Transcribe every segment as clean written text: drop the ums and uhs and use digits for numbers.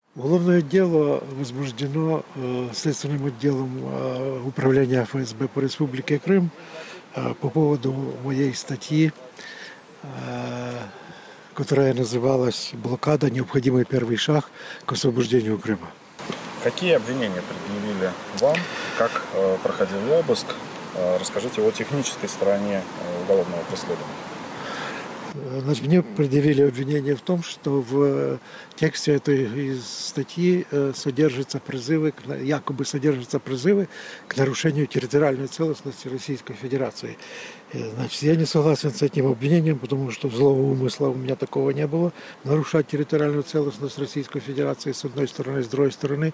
Уголовное дело возбуждено Следственным отделом Управления ФСБ по Республике Крым по поводу моей статьи, которая называлась «Блокада. Необходимый первый шаг к освобождению Крыма». Какие обвинения предъявили вам? Как проходил обыск? Расскажите о технической стороне уголовного преследования. Значит, мне предъявили обвинение в том, что в тексте этой статьи якобы содержатся призывы к нарушению территориальной целостности Российской Федерации. Значит, я не согласен с этим обвинением, потому что злого умысла у меня такого не было. Нарушать территориальную целостность Российской Федерации с одной стороны, с другой стороны.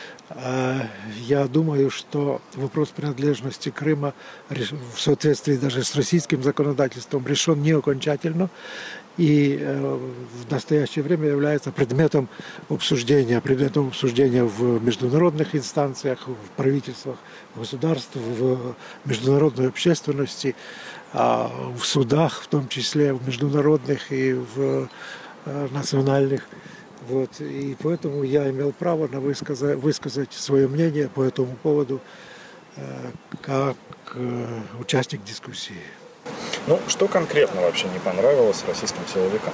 Я думаю, что вопрос принадлежности Крыма в соответствии даже с российским законодательством решен не окончательно и в настоящее время является предметом обсуждения в международных инстанциях, в правительствах государств, в международной общественности, в судах, в том числе в международных и в национальных. Вот, и поэтому я имел право высказать свое мнение по этому поводу как участник дискуссии. Ну, что конкретно вообще не понравилось российским силовикам?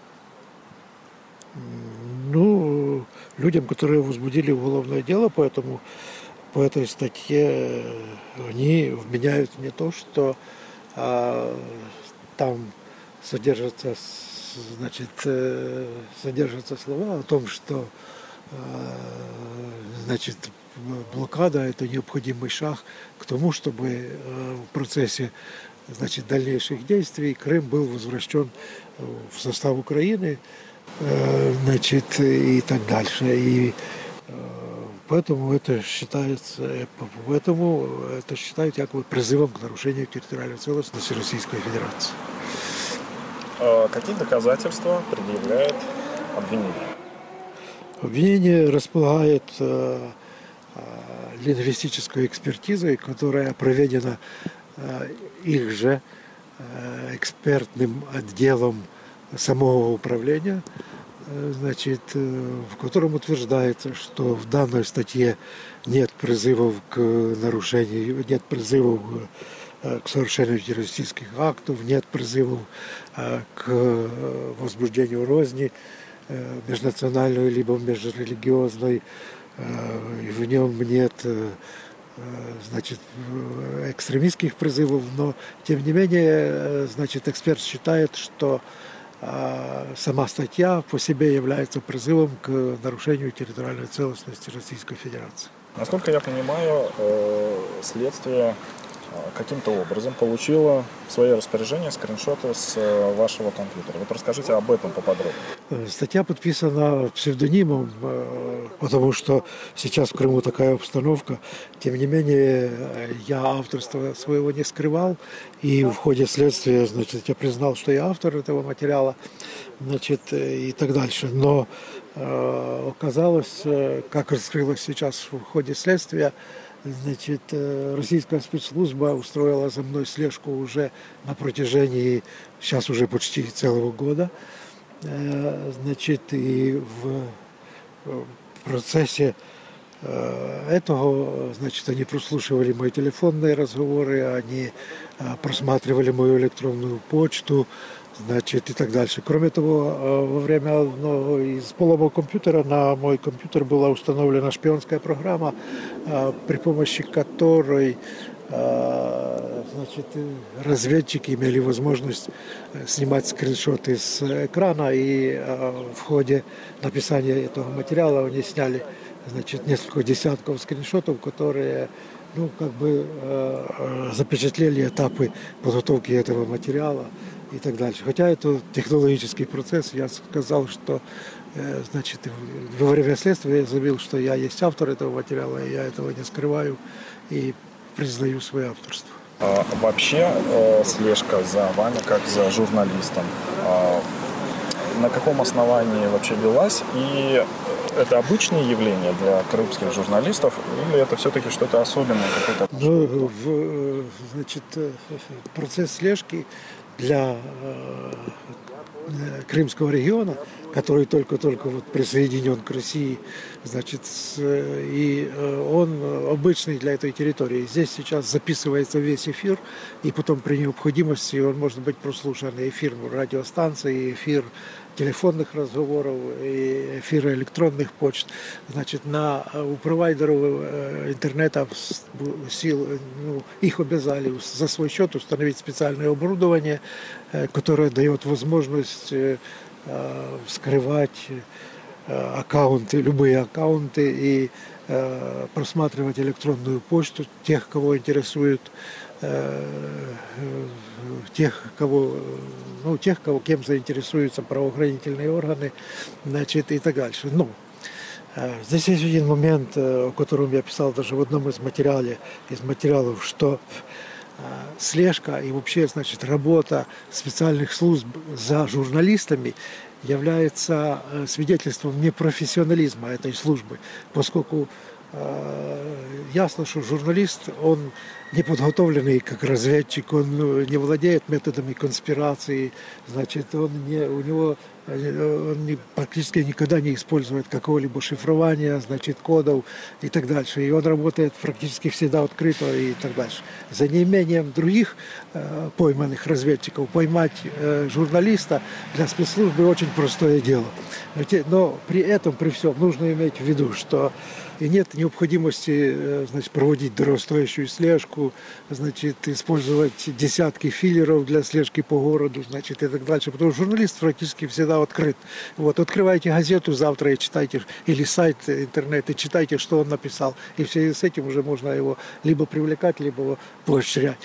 Ну, людям, которые возбудили уголовное дело по этой статье, они вменяют мне то, что там содержатся слова о том, что блокада – это необходимый шаг к тому, чтобы в процессе дальнейших действий Крым был возвращен в состав Украины, и так дальше. И поэтому это считают якобы призывом к нарушению территориальной целостности Российской Федерации. Какие доказательства предъявляет обвинение? Обвинение располагает лингвистической экспертизой, которая проведена их же экспертным отделом самого управления, в котором утверждается, что в данной статье нет призывов к нарушению, нет призывов к совершению террористических актов, нет призывов к возбуждению розни межнациональной либо межрелигиозной, и в нем нет экстремистских призывов, но тем не менее, эксперт считает, что сама статья по себе является призывом к нарушению территориальной целостности Российской Федерации. Насколько я понимаю, следствие каким-то образом получила в свое распоряжение скриншоты с вашего компьютера. Вот расскажите об этом поподробнее. Статья подписана псевдонимом, потому что сейчас в Крыму такая обстановка. Тем не менее, я авторство своего не скрывал, и в ходе следствия, я признал, что я автор этого материала, и так дальше. Но оказалось, как раскрылось сейчас в ходе следствия, российская спецслужба устроила за мной слежку уже на протяжении, сейчас уже почти целого года. И в процессе этого, они прослушивали мои телефонные разговоры, они просматривали мою электронную почту, и так дальше. Кроме того, во время одного из поломок компьютера на мой компьютер была установлена шпионская программа, при помощи которой разведчики имели возможность снимать скриншоты с экрана, и в ходе написания этого материала они сняли несколько десятков скриншотов, которые запечатлели этапы подготовки этого материала и так дальше. Хотя это технологический процесс, я сказал, что во время следствия я заявил, что я есть автор этого материала, и я этого не скрываю и признаю свое авторство. Вообще слежка за вами, как за журналистом, на каком основании вообще велась? И это обычное явление для крымских журналистов, или это все-таки что-то особенное? Процесс слежки для Крымского региона, который только-только вот присоединен к России, значит, и он обычный для этой территории. Здесь сейчас записывается весь эфир, и потом при необходимости он может быть прослушан, и эфир радиостанции, и эфир телефонных разговоров, и эфиры электронных почт. Значит, у провайдеров интернета их обязали за свой счет установить специальное оборудование, которое дает возможность скрывать аккаунты, любые аккаунты, и просматривать электронную почту тех, кого интересует, кем заинтересуются правоохранительные органы, значит, и так дальше. Но здесь есть один момент, о котором я писал даже в одном из материалов, что слежка и вообще, значит, работа специальных служб за журналистами является свидетельством непрофессионализма этой службы, поскольку ясно, что журналист, он не подготовленный как разведчик, он не владеет методами конспирации, значит, он практически никогда не использует какого-либо шифрования, значит, кодов и так дальше. И он работает практически всегда открыто и так дальше. За неимением других пойманных разведчиков поймать журналиста для спецслужбы очень простое дело. Но при этом, при всем, нужно иметь в виду, что и нет необходимости, значит, проводить дорогостоящую слежку, значит, использовать десятки филлеров для слежки по городу, значит, и так дальше. Потому что журналист практически всегда открыт. Вот, открывайте газету завтра и читайте, или сайт интернет, и читайте, что он написал. И все с этим уже можно его либо привлекать, либо поощрять.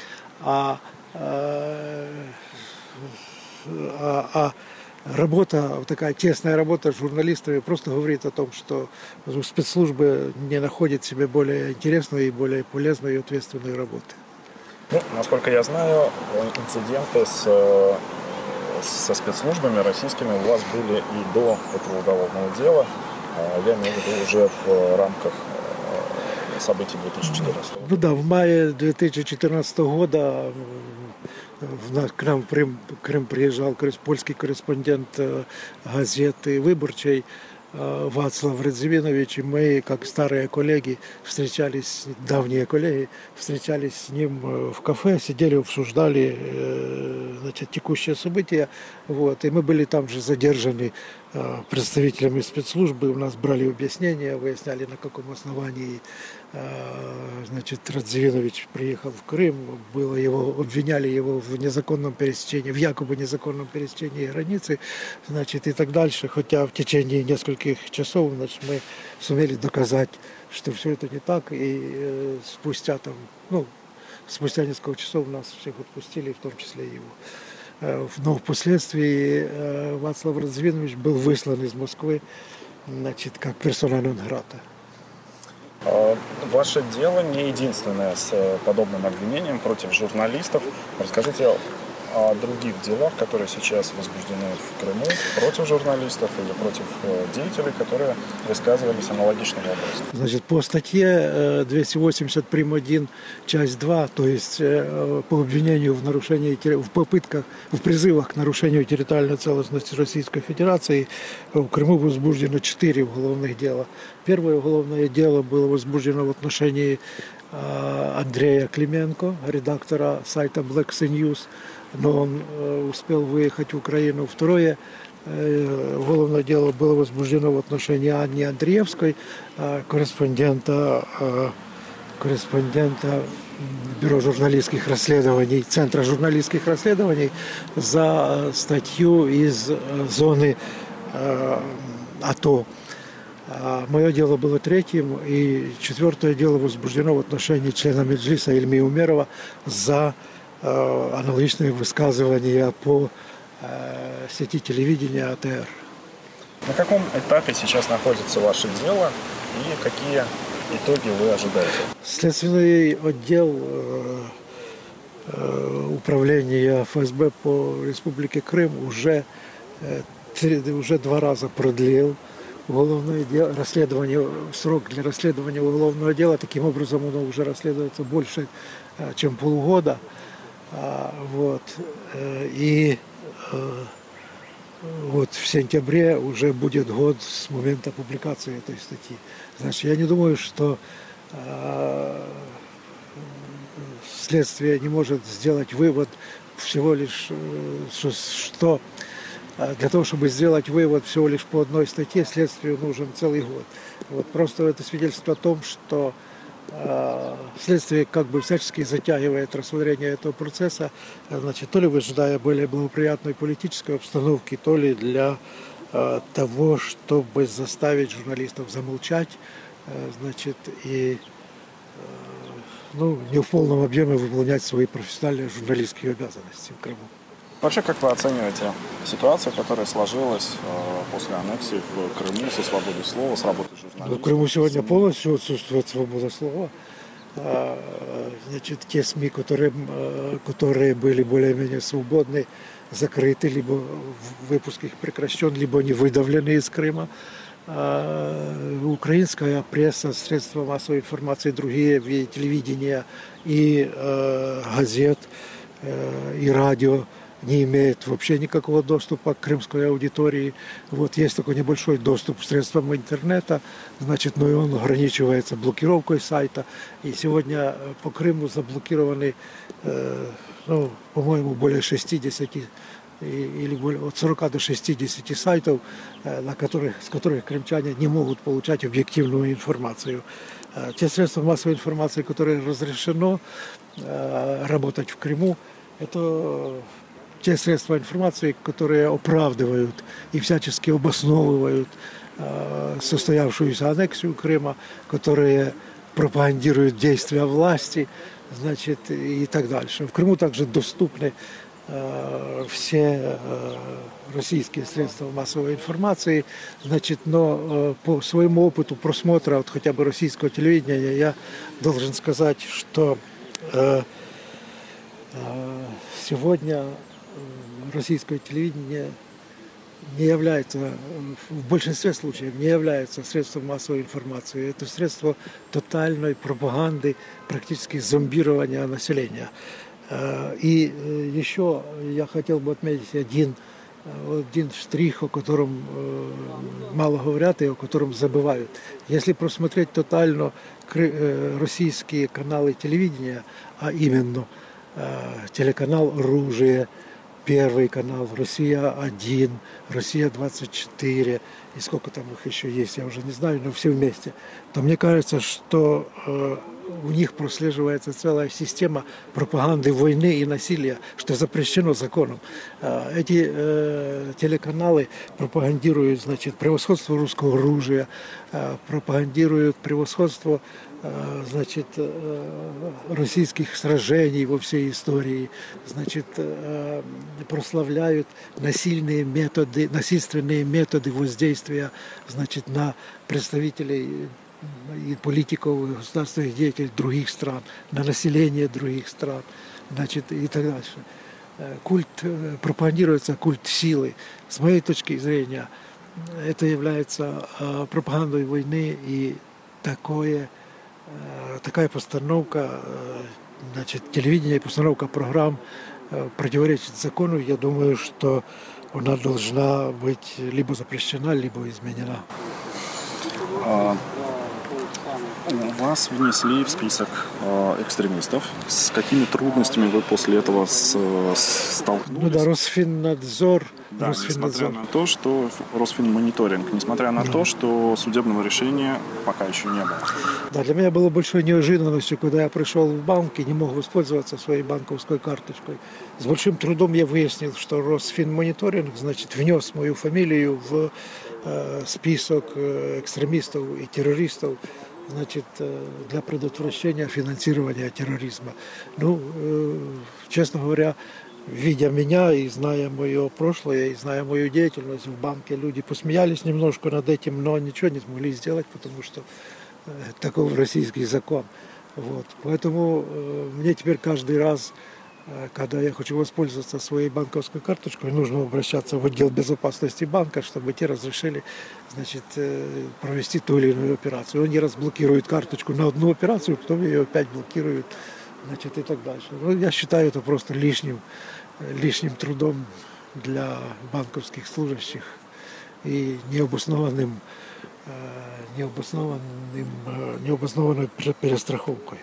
Работа, такая тесная работа с журналистами просто говорит о том, что спецслужбы не находят себе более интересной, и более полезной и ответственной работы. Ну, насколько я знаю, инциденты со спецслужбами российскими у вас были и до этого уголовного дела. Я имею в виду уже в рамках событий 2014 года. Ну да, в мае 2014 года к нам в Крым приезжал польский корреспондент газеты «Выборчей» Вацлав Радзивинович, и мы, как старые коллеги, давние коллеги, встречались с ним в кафе, сидели, обсуждали, значит, текущие события. Вот. И мы были там же задержаны представителями спецслужбы, у нас брали объяснения, выясняли, на каком основании, значит, Радзивинович приехал в Крым, обвиняли его в незаконном пересечении, в якобы незаконном пересечении границы, значит, и так дальше. Хотя в течение нескольких часов, значит, мы сумели доказать, что все это не так, и спустя несколько часов нас всех отпустили, в том числе и его. Но впоследствии Вацлав Радзивинович был выслан из Москвы, значит, как персона нон грата. Ваше дело не единственное с подобным обвинением против журналистов. Расскажите о других делах, которые сейчас возбуждены в Крыму против журналистов или против деятелей, которые высказывались аналогичным образом. Значит, по статье 280 прим. 1, часть 2, то есть по обвинению в нарушении, в призывах к нарушению территориальной целостности Российской Федерации, в Крыму возбуждено 4 уголовных дела. Первое уголовное дело было возбуждено в отношении Андрея Клименко, редактора сайта Black Sea News, но он успел выехать в Украину. Второе уголовное дело было возбуждено в отношении Анны Андреевской, корреспондента Бюро журналистских расследований, Центра журналистских расследований, за статью из зоны АТО. Мое дело было третьим, и четвертое дело возбуждено в отношении члена Меджлиса Ильми Умерова за аналогичные высказывания по сети телевидения АТР. На каком этапе сейчас находится ваше дело и какие итоги вы ожидаете? Следственный отдел управления ФСБ по Республике Крым уже 2 раза продлил уголовное дело, срок для расследования уголовного дела. Таким образом, оно уже расследуется больше, чем полгода. Вот. И вот в сентябре уже будет год с момента публикации этой статьи. Значит, я не думаю, что следствие не может сделать вывод всего лишь, что для того, чтобы сделать вывод всего лишь по одной статье, следствию нужен целый год. Вот просто это свидетельство о том, что следствие как бы всячески затягивает рассмотрение этого процесса, значит, то ли выжидая более благоприятной политической обстановки, то ли для того, чтобы заставить журналистов замолчать, значит, и не в полном объеме выполнять свои профессиональные журналистские обязанности в Крыму. Вообще, как вы оцениваете ситуацию, которая сложилась после аннексии в Крыму со свободой слова, с работой журналистов? В Крыму сегодня полностью отсутствует свобода слова. Значит, те СМИ, которые были более-менее свободны, закрыты, либо выпуск их прекращен, либо они выдавлены из Крыма. Украинская пресса, средства массовой информации, другие телевидения и газет, и радио не имеют вообще никакого доступа к крымской аудитории. Вот есть такой небольшой доступ к средствам интернета, значит, но и он ограничивается блокировкой сайта. И сегодня по Крыму заблокированы, по-моему, более 60 или от 40 до 60 сайтов, с которых крымчане не могут получать объективную информацию. Те средства массовой информации, которые разрешено работать в Крыму, это те средства информации, которые оправдывают и всячески обосновывают состоявшуюся аннексию Крыма, которые пропагандируют действия власти, значит, и так дальше. В Крыму также доступны все российские средства массовой информации, значит, но по своему опыту просмотра вот хотя бы российского телевидения я должен сказать, что сегодня российское телевидение не является, в большинстве случаев не является средством массовой информации. Это средство тотальной пропаганды, практически зомбирования населения. И еще я хотел бы отметить один штрих, о котором мало говорят и о котором забывают. Если просмотреть тотально российские каналы телевидения, а именно телеканал «Оружие», Первый канал, «Россия-1», «Россия-24», и сколько там их еще есть, я уже не знаю, но все вместе, то мне кажется, что у них прослеживается целая система пропаганды войны и насилия, что запрещено законом. Эти телеканалы пропагандируют, значит, превосходство русского оружия, пропагандируют превосходство, значит, российских сражений во всей истории, значит, прославляют насильственные методы воздействия, значит, на представителей и политиков, и государственных деятелей других стран, на население других стран, значит, и так дальше. Пропагандируется культ силы. С моей точки зрения, это является пропагандой войны, и такая постановка, значит, телевидения и постановка программ противоречит закону. Я думаю, что она должна быть либо запрещена, либо изменена. Вас внесли в список экстремистов. С какими трудностями вы после этого столкнулись? Ну да, Росфиннадзор. Да, несмотря на то, что Росфинмониторинг, несмотря на то, что судебного решения пока еще не было. Да, для меня было большой неожиданностью, когда я пришел в банк и не мог воспользоваться своей банковской карточкой. С большим трудом я выяснил, что Росфинмониторинг, значит, внес мою фамилию в список экстремистов и террористов, значит, для предотвращения финансирования терроризма. Ну, честно говоря, видя меня и зная мое прошлое, и зная мою деятельность в банке, люди посмеялись немножко над этим, но ничего не смогли сделать, потому что таков российский закон. Вот. Поэтому мне теперь каждый раз, когда я хочу воспользоваться своей банковской карточкой, нужно обращаться в отдел безопасности банка, чтобы те разрешили, значит, провести ту или иную операцию. Они разблокируют карточку на одну операцию, потом ее опять блокируют, значит, и так дальше. Ну, я считаю это просто лишним трудом для банковских служащих и необоснованной перестраховкой.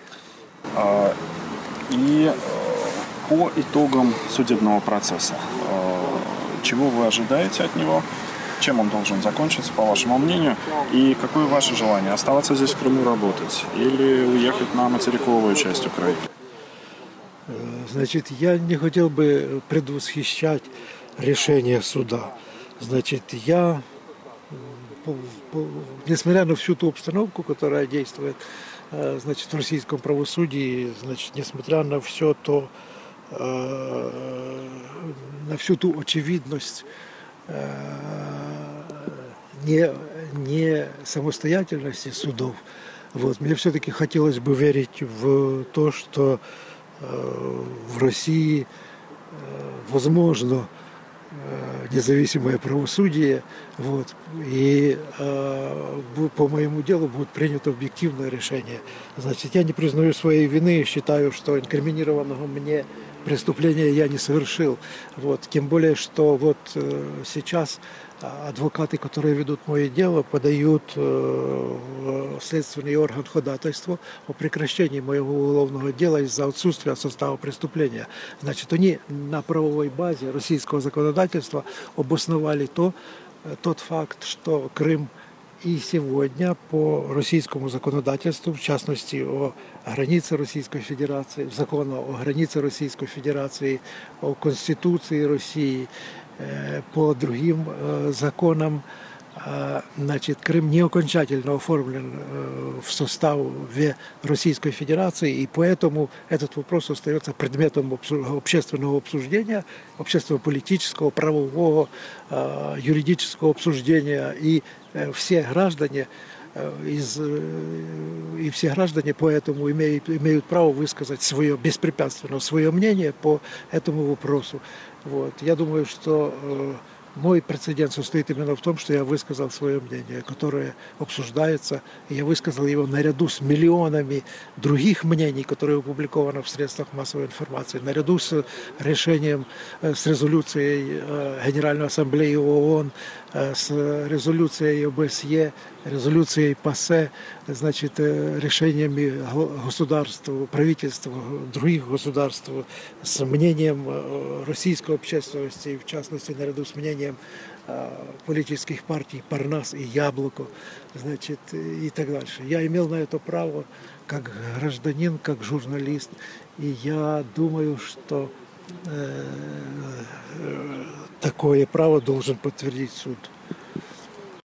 И по итогам судебного процесса, чего вы ожидаете от него? Чем он должен закончиться, по вашему мнению? И какое ваше желание? Оставаться здесь в Крыму работать или уехать на материковую часть Украины? Значит, я не хотел бы предвосхищать решение суда. Значит, несмотря на всю ту обстановку, которая действует, значит, в российском правосудии, значит, несмотря на все то, на всю ту очевидность не самостоятельности судов, вот, мне все-таки хотелось бы верить в то, что в России возможно независимое правосудие, вот, и по моему делу будет принято объективное решение. Значит, я не признаю своей вины, считаю, что инкриминированного мне преступления я не совершил. Вот, тем более, что вот сейчас адвокаты, которые ведут мое дело, подают в следственный орган ходатайство о прекращении моего уголовного дела из-за отсутствия состава преступления. Значит, они на правовой базе российского законодательства обосновали тот факт, что Крым и сегодня по российскому законодательству, в частности о границе Российской Федерации, закона о границе Российской Федерации, о Конституции России, по другим законам, значит, Крым не окончательно оформлен в составе Российской Федерации, и поэтому этот вопрос остается предметом общественного обсуждения, общественно-политического, правового, юридического обсуждения, и все граждане поэтому имеют право высказать беспрепятственно свое мнение по этому вопросу. Вот. Я думаю, что мой прецедент состоит именно в том, что я высказал свое мнение, которое обсуждается, и я высказал его наряду с миллионами других мнений, которые опубликованы в средствах массовой информации, наряду с решением, с резолюцией Генеральной Ассамблеи ООН, с резолюцией ОБСЕ, резолюцией ПАСЕ, значит, решениями государств, правительств, других государств, с мнением российской общественности, в частности, наряду с мнением политических партий Парнас и Яблоко, значит, и так дальше. Я имел на это право как гражданин, как журналист, и я думаю, что такое право должен подтвердить суд.